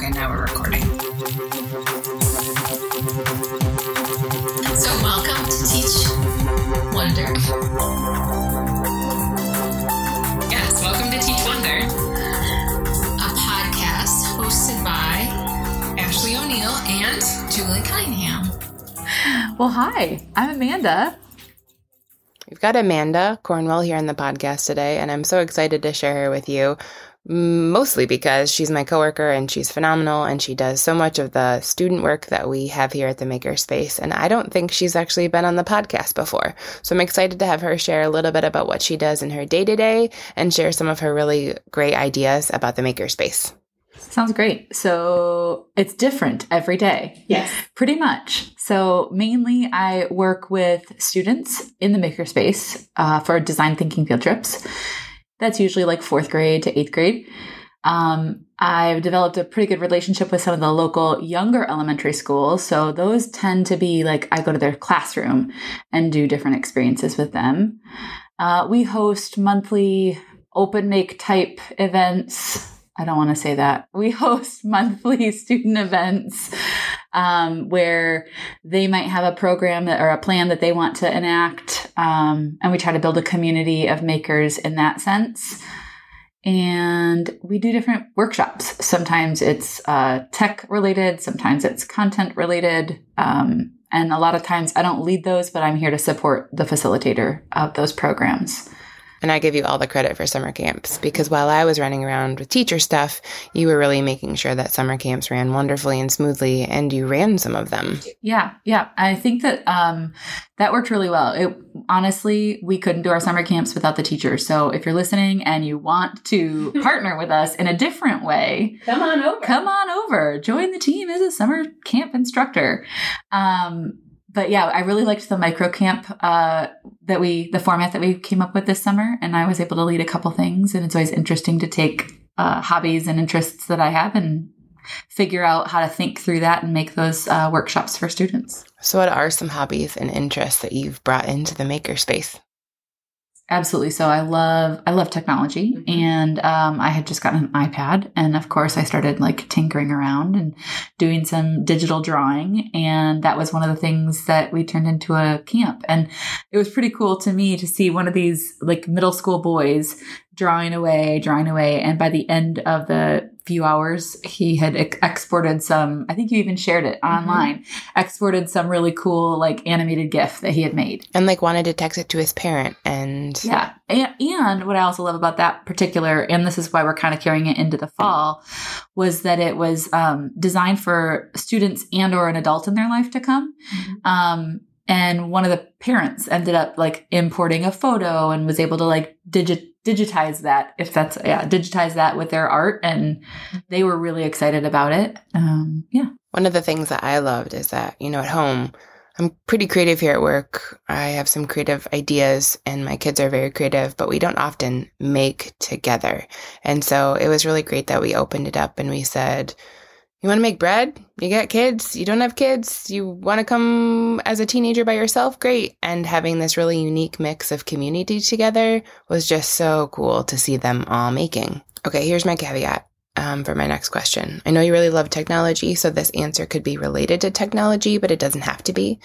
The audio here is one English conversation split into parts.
Okay, now we're recording. So welcome to Teach Wonder. Yes, welcome to Teach Wonder, a podcast hosted by Ashley O'Neill and Julie Cunningham. Well, hi, I'm Amanda. We've got Amanda Cornwell here on the podcast today, and I'm so excited to share her with you, mostly because she's my coworker and she's phenomenal and she does so much of the student work that we have here at the Makerspace, and I don't think she's actually been on the podcast before. So I'm excited to have her share a little bit about what she does in her day-to-day and share some of her really great ideas about the Makerspace. Sounds great. So it's different every day. Yes. Pretty much. So mainly I work with students in the Makerspace for design thinking field trips. That's usually like 4th grade to 8th grade. I've developed a pretty good relationship with some of the local younger elementary schools. So those tend to be like I go to their classroom and do different experiences with them. We host monthly open make type events. I don't want to say that. We host monthly student events where they might have a program or a plan that they want to enact. And we try to build a community of makers in that sense. And we do different workshops. Sometimes it's tech related. Sometimes it's content related. And a lot of times I don't lead those, but I'm here to support the facilitator of those programs. And I give you all the credit for summer camps because while I was running around with teacher stuff, you were really making sure that summer camps ran wonderfully and smoothly, and you ran some of them. Yeah. I think that that worked really well. Honestly, we couldn't do our summer camps without the teachers. So if you're listening and you want to partner with us in a different way, Come on over. Join the team as a summer camp instructor. But yeah, I really liked the micro camp the format that we came up with this summer, and I was able to lead a couple things. And it's always interesting to take hobbies and interests that I have and figure out how to think through that and make those workshops for students. So, what are some hobbies and interests that you've brought into the Makerspace? Absolutely. So I love technology, and I had just gotten an iPad, and of course I started like tinkering around and doing some digital drawing, and that was one of the things that we turned into a camp. And it was pretty cool to me to see one of these like middle school boys drawing away, and by the end of the few hours, he had exported some, I think you even shared it online, exported some really cool like animated GIF that he had made. And like wanted to text it to his parent. And yeah. And what I also love about that particular, and this is why we're kind of carrying it into the fall, was that it was designed for students and or an adult in their life to come. And one of the parents ended up like importing a photo and was able to like digitize that, digitize that with their art. And they were really excited about it. One of the things that I loved is that, at home, I'm pretty creative here at work. I have some creative ideas and my kids are very creative, but we don't often make together. And so it was really great that we opened it up and we said, you want to make bread? You got kids? You don't have kids? You want to come as a teenager by yourself? Great. And having this really unique mix of community together was just so cool to see them all making. Okay, here's my caveat for my next question. I know you really love technology, so this answer could be related to technology, but it doesn't have to be.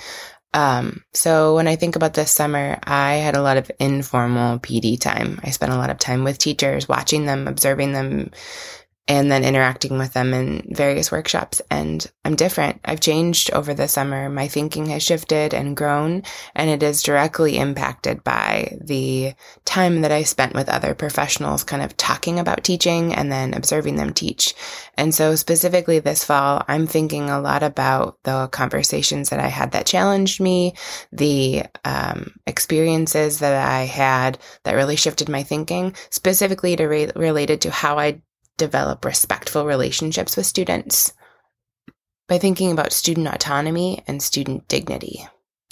So when I think about this summer, I had a lot of informal PD time. I spent a lot of time with teachers, watching them, observing them, and then interacting with them in various workshops. And I'm different. I've changed over the summer. My thinking has shifted and grown, and it is directly impacted by the time that I spent with other professionals kind of talking about teaching and then observing them teach. And so specifically this fall, I'm thinking a lot about the conversations that I had that challenged me, the experiences that I had that really shifted my thinking, specifically related to how I develop respectful relationships with students by thinking about student autonomy and student dignity.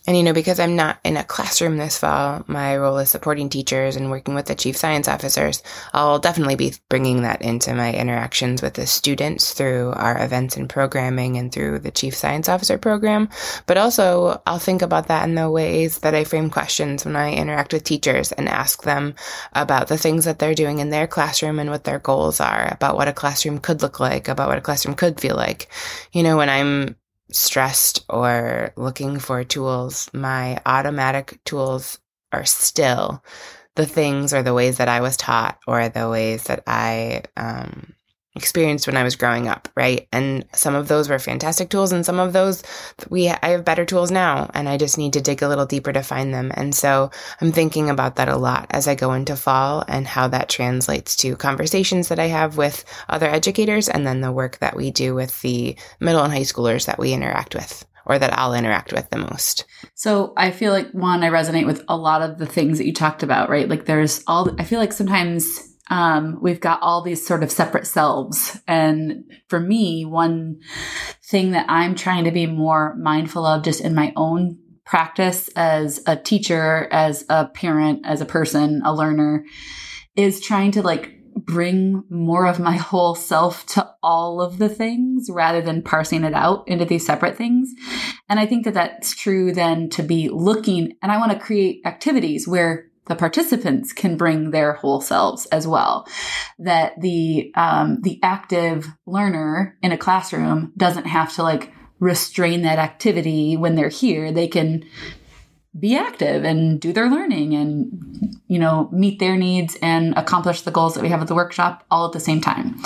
And, because I'm not in a classroom this fall, my role is supporting teachers and working with the chief science officers. I'll definitely be bringing that into my interactions with the students through our events and programming and through the chief science officer program. But also, I'll think about that in the ways that I frame questions when I interact with teachers and ask them about the things that they're doing in their classroom and what their goals are, about what a classroom could look like, about what a classroom could feel like. When I'm stressed or looking for tools, my automatic tools are still the things or the ways that I was taught or the ways that I experienced when I was growing up, right? And some of those were fantastic tools, and some of those I have better tools now, and I just need to dig a little deeper to find them. And so I'm thinking about that a lot as I go into fall and how that translates to conversations that I have with other educators, and then the work that we do with the middle and high schoolers that we interact with, or that I'll interact with the most. So I feel like, one, I resonate with a lot of the things that you talked about, right? Like I feel like sometimes we've got all these sort of separate selves. And for me, one thing that I'm trying to be more mindful of just in my own practice as a teacher, as a parent, as a person, a learner, is trying to bring more of my whole self to all of the things rather than parsing it out into these separate things. And I think that that's true then to be looking, and I want to create activities where the participants can bring their whole selves as well. That the active learner in a classroom doesn't have to restrain that activity when they're here. They can be active and do their learning and, meet their needs and accomplish the goals that we have at the workshop all at the same time.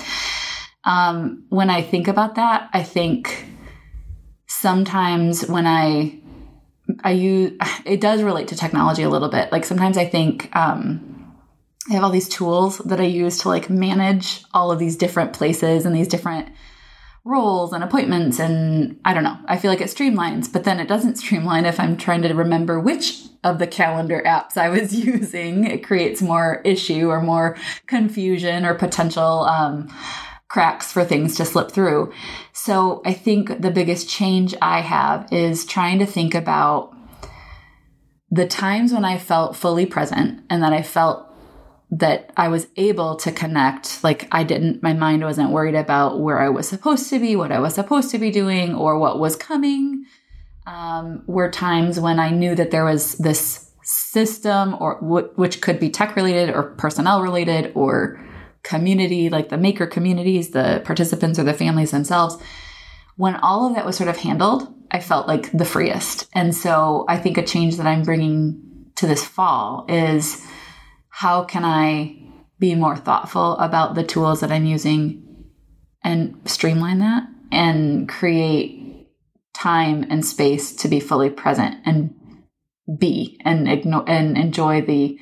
When I think about that, I think sometimes when I use, it does relate to technology a little bit. Sometimes I think I have all these tools that I use to manage all of these different places and these different roles and appointments. And I don't know, I feel like it streamlines, but then it doesn't streamline if I'm trying to remember which of the calendar apps I was using. It creates more issue or more confusion or potential cracks for things to slip through. So I think the biggest change I have is trying to think about the times when I felt fully present and that I felt that I was able to connect. My mind wasn't worried about where I was supposed to be, what I was supposed to be doing, or what was coming. Were times when I knew that there was this system which could be tech related or personnel related or community, like the maker communities, the participants or the families themselves. When all of that was sort of handled, I felt like the freest. And so I think a change that I'm bringing to this fall is, how can I be more thoughtful about the tools that I'm using and streamline that and create time and space to be fully present and be and enjoy the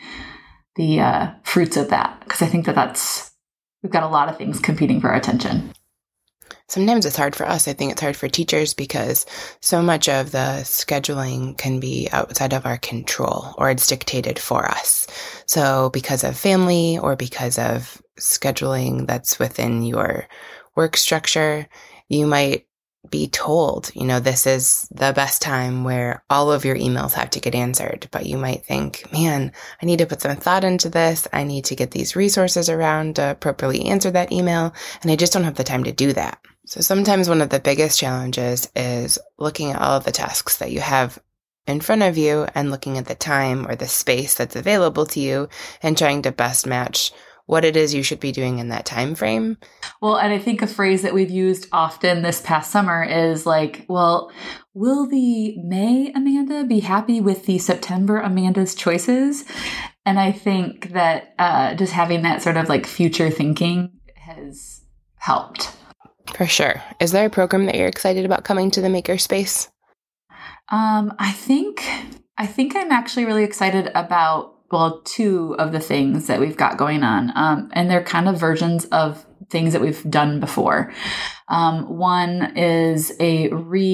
fruits of that? Because I think we've got a lot of things competing for our attention. Sometimes it's hard for us. I think it's hard for teachers because so much of the scheduling can be outside of our control, or it's dictated for us. So because of family or because of scheduling that's within your work structure, you might be told, this is the best time where all of your emails have to get answered. But you might think, man, I need to put some thought into this. I need to get these resources around to properly answer that email. And I just don't have the time to do that. So sometimes one of the biggest challenges is looking at all of the tasks that you have in front of you and looking at the time or the space that's available to you and trying to best match what it is you should be doing in that time frame. Well, and I think a phrase that we've used often this past summer is will the May Amanda be happy with the September Amanda's choices? And I think that just having that sort of future thinking has helped. For sure. Is there a program that you're excited about coming to the Makerspace? I think I'm actually really excited about, two of the things that we've got going on. And they're kind of versions of things that we've done before. One is a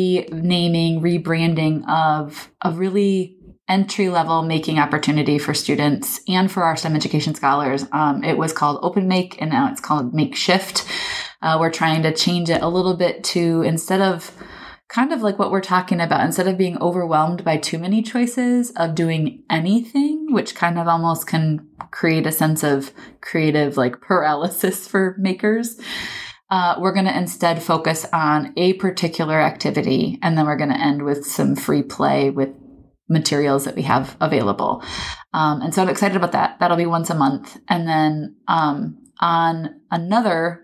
rebranding of a really entry-level making opportunity for students and for our STEM education scholars. It was called Open Make, and now it's called Makeshift. We're trying to change it a little bit to, instead of kind of like what we're talking about, instead of being overwhelmed by too many choices of doing anything, which kind of almost can create a sense of creative like paralysis for makers. We're going to instead focus on a particular activity, and then we're going to end with some free play with materials that we have available. And so I'm excited about that. That'll be once a month. And then on another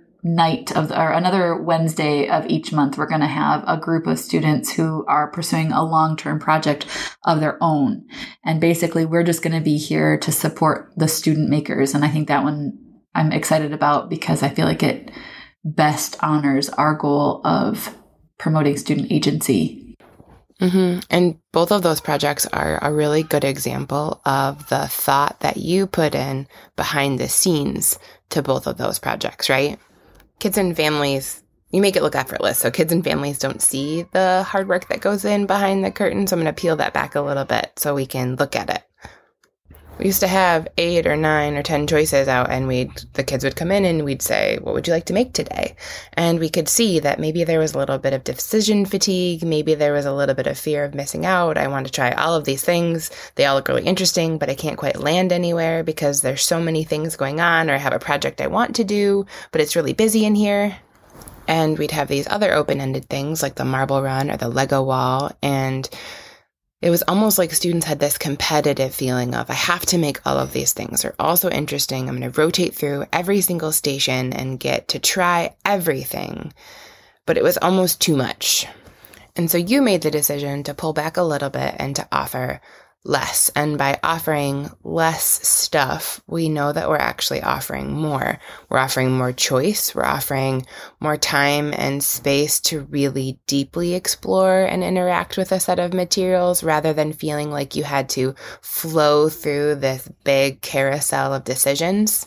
another Wednesday of each month, we're going to have a group of students who are pursuing a long-term project of their own. And basically, we're just going to be here to support the student makers. And I think that one I'm excited about because I feel like it best honors our goal of promoting student agency. Mm-hmm. And both of those projects are a really good example of the thought that you put in behind the scenes to both of those projects, right? Kids and families, you make it look effortless. So kids and families don't see the hard work that goes in behind the curtain. So I'm going to peel that back a little bit so we can look at it. We used to have 8 or 9 or 10 choices out, and the kids would come in and we'd say, what would you like to make today? And we could see that maybe there was a little bit of decision fatigue. Maybe there was a little bit of fear of missing out. I want to try all of these things. They all look really interesting, but I can't quite land anywhere because there's so many things going on, or I have a project I want to do, but it's really busy in here. And we'd have these other open-ended things like the marble run or the Lego wall, and it was almost like students had this competitive feeling of, I have to make all of these things. They're all so interesting. I'm going to rotate through every single station and get to try everything. But it was almost too much. And so you made the decision to pull back a little bit and to offer less. And by offering less stuff, we know that we're actually offering more. We're offering more choice. We're offering more time and space to really deeply explore and interact with a set of materials rather than feeling like you had to flow through this big carousel of decisions.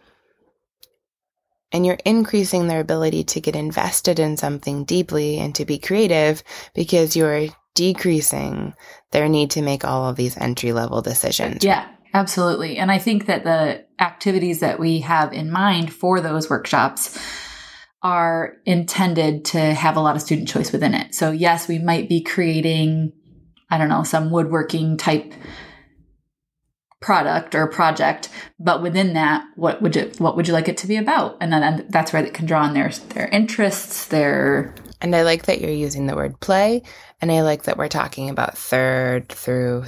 And you're increasing their ability to get invested in something deeply and to be creative because you're decreasing their need to make all of these entry-level decisions. Yeah, absolutely. And I think that the activities that we have in mind for those workshops are intended to have a lot of student choice within it. So yes, we might be creating, some woodworking type product or project, but within that, what would you like it to be about? And then that's where they can draw on their interests, And I like that you're using the word play, and I like that we're talking about 3rd through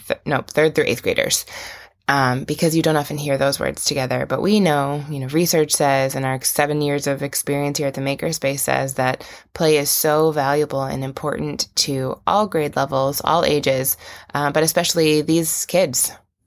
8th graders, because you don't often hear those words together. But we know, research says, and our 7 years of experience here at the Makerspace says that play is so valuable and important to all grade levels, all ages, but especially these kids.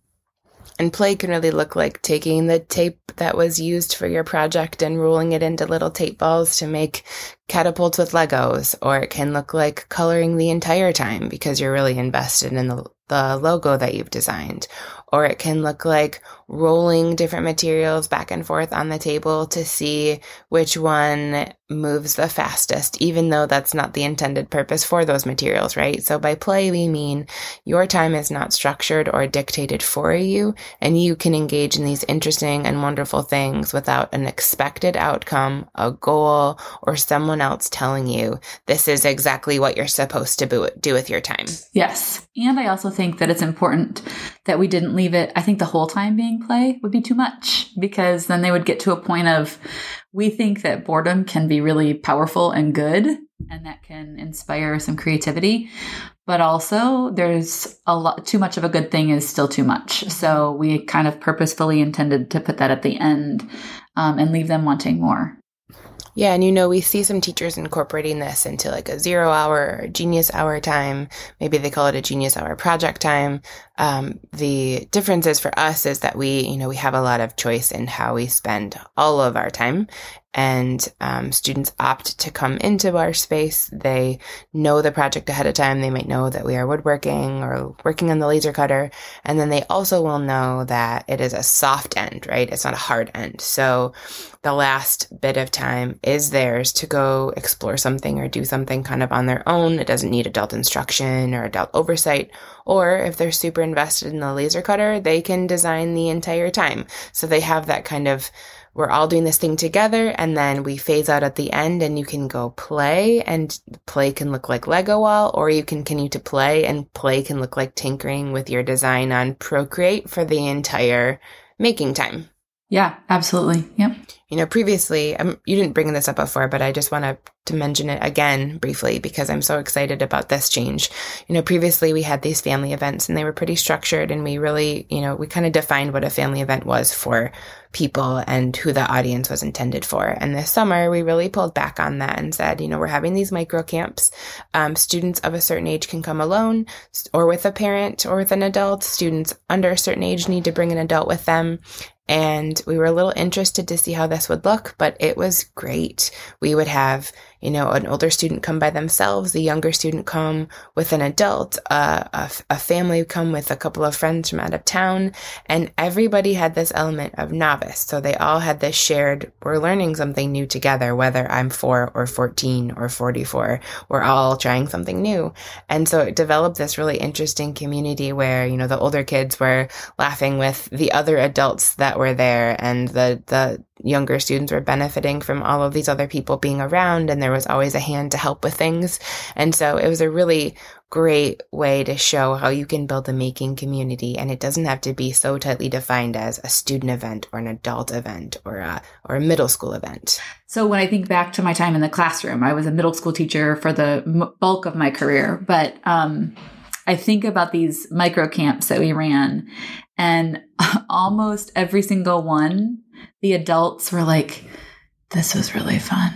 And play can really look like taking the tape that was used for your project and rolling it into little tape balls to make catapults with Legos. Or it can look like coloring the entire time because you're really invested in the logo that you've designed. Or it can look like rolling different materials back and forth on the table to see which one moves the fastest, even though that's not the intended purpose for those materials, right? So by play, we mean your time is not structured or dictated for you, and you can engage in these interesting and wonderful things without an expected outcome, a goal, or someone else telling you this is exactly what you're supposed to do with your time. Yes. And I also think that it's important that we didn't leave it, I think the whole time being play would be too much, because then they would get to a point of, we think that boredom can be really powerful and good, and that can inspire some creativity. But also there's too much of a good thing is still too much. So we kind of purposefully intended to put that at the end, and leave them wanting more. Yeah, and we see some teachers incorporating this into like a 0 hour or genius hour time. Maybe they call it a genius hour project time. The difference is for us is that we have a lot of choice in how we spend all of our time. And students opt to come into our space. They know the project ahead of time. They might know that we are woodworking or working on the laser cutter. And then they also will know that it is a soft end, right? It's not a hard end. So the last bit of time is theirs to go explore something or do something kind of on their own. It doesn't need adult instruction or adult oversight. Or if they're super invested in the laser cutter, they can design the entire time. So they have that kind of we're all doing this thing together, and then we phase out at the end and you can go play, and play can look like Lego wall, or you can continue to play, and play can look like tinkering with your design on Procreate for the entire making time. Yeah, absolutely. Yep. Previously, you didn't bring this up before, but I just want to mention it again briefly because I'm so excited about this change. Previously we had these family events and they were pretty structured, and we really, we kind of defined what a family event was for people and who the audience was intended for. And this summer we really pulled back on that and said, we're having these micro camps. Students of a certain age can come alone or with a parent or with an adult. Students under a certain age need to bring an adult with them. And we were a little interested to see how this would look, but it was great. We would have, an older student come by themselves, a younger student come with an adult, a family come with a couple of friends from out of town, and everybody had this element of novice. So they all had this shared, we're learning something new together, whether I'm 4 or 14 or 44, we're all trying something new. And so it developed this really interesting community where, the older kids were laughing with the other adults that were there, and the younger students were benefiting from all of these other people being around, and there was always a hand to help with things. And so it was a really great way to show how you can build a making community, and it doesn't have to be so tightly defined as a student event or an adult event or a middle school event. So when I think back to my time in the classroom, I was a middle school teacher for the bulk of my career, but I think about these micro camps that we ran, and almost every single one, the adults were like, this was really fun.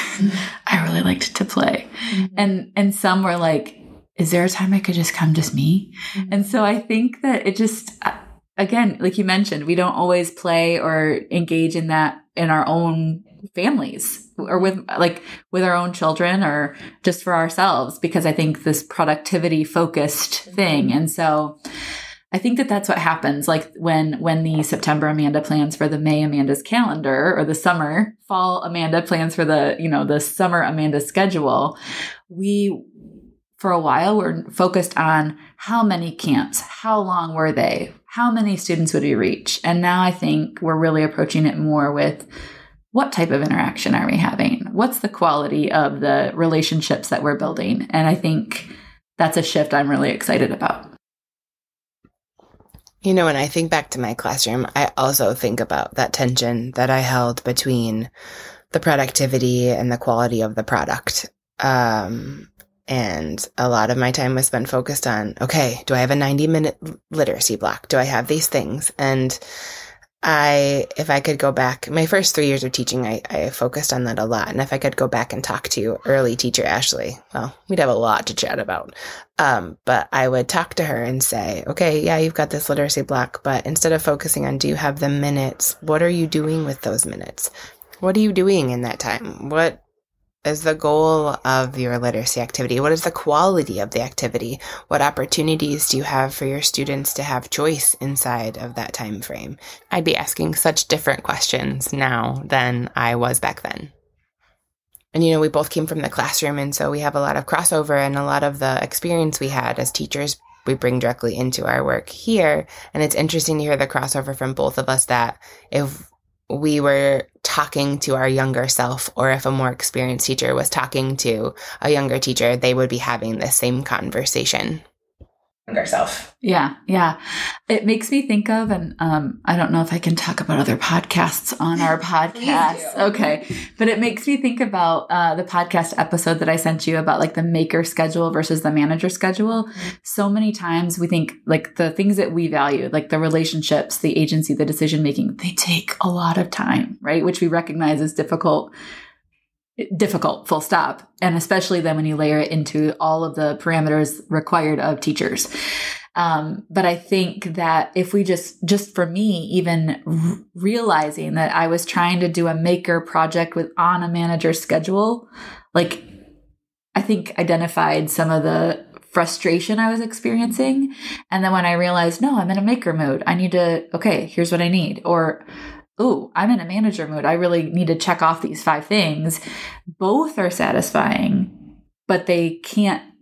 I really liked to play. And some were like, is there a time I could just come just me? And so I think that it just, again, like you mentioned, we don't always play or engage in that in our own families or with our own children or just for ourselves, because I think this productivity focused thing. And so I think that that's what happens. Like when the September Amanda plans for the May Amanda's calendar, or the summer, fall Amanda plans for the summer Amanda schedule, we, for a while, were focused on how many camps, how long were they, how many students would we reach? And now I think we're really approaching it more with what type of interaction are we having? What's the quality of the relationships that we're building? And I think that's a shift I'm really excited about. When I think back to my classroom, I also think about that tension that I held between the productivity and the quality of the product. And a lot of my time was spent focused on, okay, do I have a 90-minute literacy block? Do I have these things? And if I could go back, my first 3 years of teaching, I focused on that a lot. And if I could go back and talk to early teacher Ashley, well, we'd have a lot to chat about. But I would talk to her and say, okay, yeah, you've got this literacy block, but instead of focusing on, do you have the minutes? What are you doing with those minutes? What are you doing in that time? What is the goal of your literacy activity? What is the quality of the activity? What opportunities do you have for your students to have choice inside of that time frame? I'd be asking such different questions now than I was back then. And, we both came from the classroom, and so we have a lot of crossover, and a lot of the experience we had as teachers we bring directly into our work here. And it's interesting to hear the crossover from both of us, that if we were talking to our younger self, or if a more experienced teacher was talking to a younger teacher, they would be having the same conversation. Younger self. Yeah. It makes me think of, and I don't know if I can talk about other podcasts on our podcast. Okay. But it makes me think about the podcast episode that I sent you about like the maker schedule versus the manager schedule. So many times we think like the things that we value, like the relationships, the agency, the decision making, they take a lot of time, right? Which we recognize is difficult, full stop. And especially then when you layer it into all of the parameters required of teachers. But I think that if we just for me, even realizing that I was trying to do a maker project on a manager schedule, like I think identified some of the frustration I was experiencing. And then when I realized, no, I'm in a maker mode, I need to, okay, here's what I need. Or, oh, I'm in a manager mode, I really need to check off these 5 things. Both are satisfying, but they can't,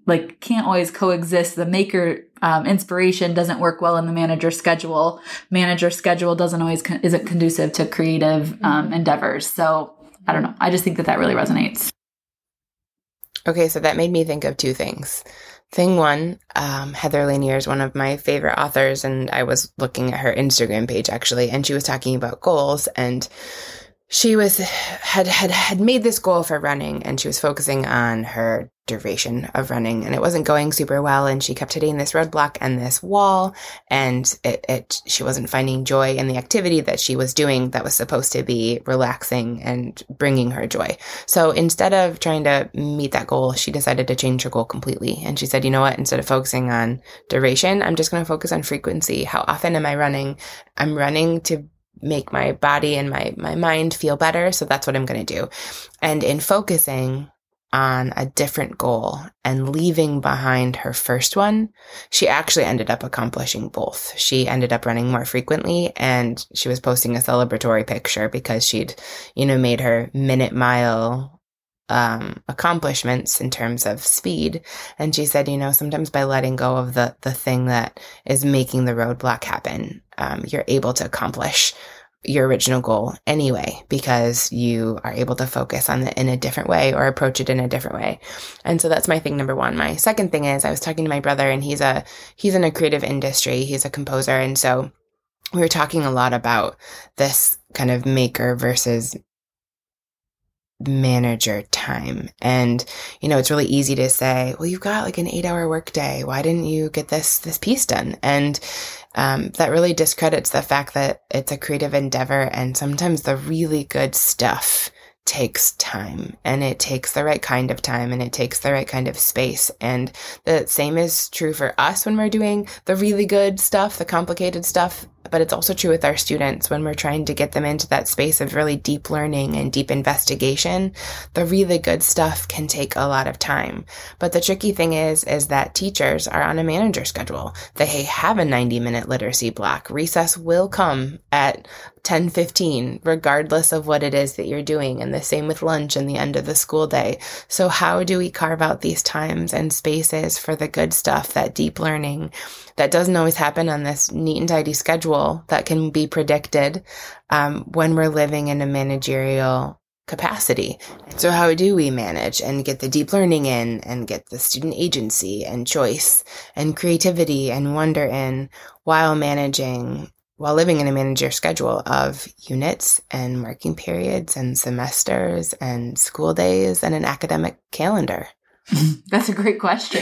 like can't always coexist. The maker inspiration doesn't work well in the manager schedule. Manager schedule doesn't always isn't conducive to creative endeavors. So I don't know. I just think that really resonates. Okay, so that made me think of two things. Thing one, Heather Lanier is one of my favorite authors, and I was looking at her Instagram page actually, and she was talking about goals, and she had made this goal for running, and she was focusing on her duration of running, and it wasn't going super well, and she kept hitting this roadblock and this wall, and she wasn't finding joy in the activity that she was doing that was supposed to be relaxing and bringing her joy. So instead of trying to meet that goal, she decided to change her goal completely. And she said, you know what, instead of focusing on duration, I'm just going to focus on frequency. How often am I running? I'm running to make my body and my mind feel better. So that's what I'm going to do. And in focusing on a different goal and leaving behind her first one, she actually ended up accomplishing both. She ended up running more frequently, and she was posting a celebratory picture because she'd, made her minute mile accomplishments in terms of speed. And she said, sometimes by letting go of the thing that is making the roadblock happen, you're able to accomplish your original goal anyway, because you are able to focus on it in a different way or approach it in a different way. And so that's my thing number one. My second thing is I was talking to my brother, and he's in a creative industry. He's a composer. And so we were talking a lot about this kind of maker versus manager time. And, it's really easy to say, well, you've got like an 8-hour workday. Why didn't you get this piece done? And that really discredits the fact that it's a creative endeavor, and sometimes the really good stuff takes time, and it takes the right kind of time, and it takes the right kind of space. And the same is true for us when we're doing the really good stuff, the complicated stuff, but it's also true with our students when we're trying to get them into that space of really deep learning and deep investigation. The really good stuff can take a lot of time. But the tricky thing is that teachers are on a manager schedule. They have a 90-minute literacy block. Recess will come at 10:15, regardless of what it is that you're doing, and the same with lunch and the end of the school day. So how do we carve out these times and spaces for the good stuff, that deep learning that doesn't always happen on this neat and tidy schedule that can be predicted when we're living in a managerial capacity? So how do we manage and get the deep learning in, and get the student agency and choice and creativity and wonder in while living in a manager schedule of units and marking periods and semesters and school days and an academic calendar? That's a great question.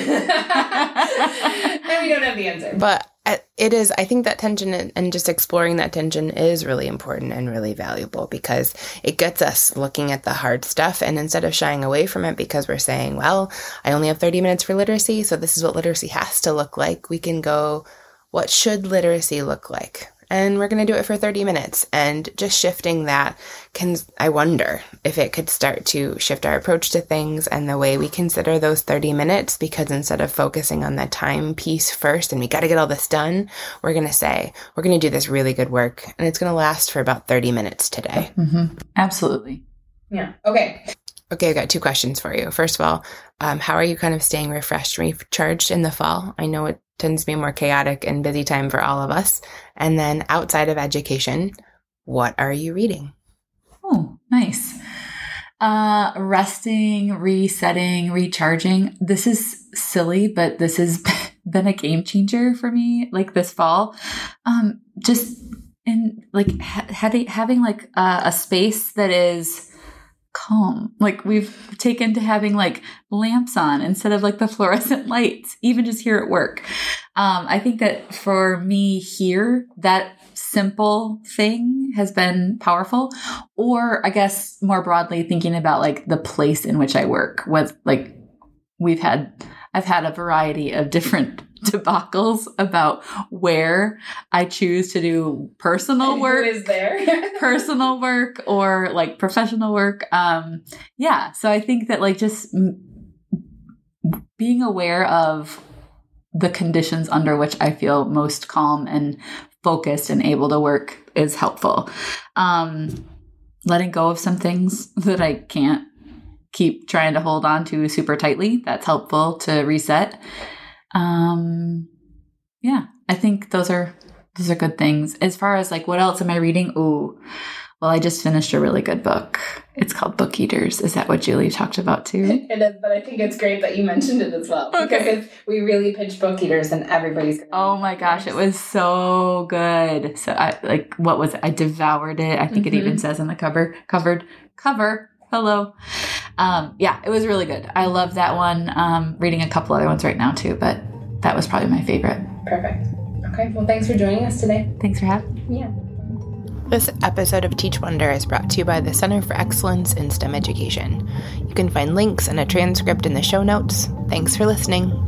And we don't have the answer. But it is, I think that tension and just exploring that tension is really important and really valuable, because it gets us looking at the hard stuff, and instead of shying away from it because we're saying, well, I only have 30 minutes for literacy, so this is what literacy has to look like, we can go, what should literacy look like? And we're going to do it for 30 minutes. And just shifting that I wonder if it could start to shift our approach to things and the way we consider those 30 minutes, because instead of focusing on the time piece first and we got to get all this done, we're going to say, we're going to do this really good work, and it's going to last for about 30 minutes today. Mm-hmm. Absolutely. Yeah. Okay, I've got two questions for you. First of all, how are you kind of staying refreshed, recharged in the fall? I know it tends to be a more chaotic and busy time for all of us. And then outside of education, what are you reading? Oh, nice. Resting, resetting, recharging. This is silly, but this has been a game changer for me, like this fall. Just in like having like a space that is calm. Like we've taken to having like lamps on instead of like the fluorescent lights, even just here at work. I think that for me here, that simple thing has been powerful. Or I guess more broadly thinking about like the place in which I work, with like I've had a variety of different debacles about where I choose to do personal work. Who is there? Personal work or like professional work. Yeah. So I think that like just being aware of the conditions under which I feel most calm and focused and able to work is helpful. Letting go of some things that I can't keep trying to hold on to super tightly. That's helpful to reset. Yeah, I think those are good things. As far as like, what else am I reading? Ooh, well, I just finished a really good book. It's called Book Eaters. Is that what Julie talked about too? It is, but I think it's great that you mentioned it as well. Okay. Because we really pitched Book Eaters and everybody's going to Oh my gosh, it was so good. So I devoured it. I think it even says on the cover. Hello. Yeah, it was really good. I love that one. Reading a couple other ones right now too, but that was probably my favorite. Perfect. Okay, well, thanks for joining us today. Thanks for having me. Yeah. This episode of Teach Wonder is brought to you by the Center for Excellence in STEM Education. You can find links and a transcript in the show notes. Thanks for listening.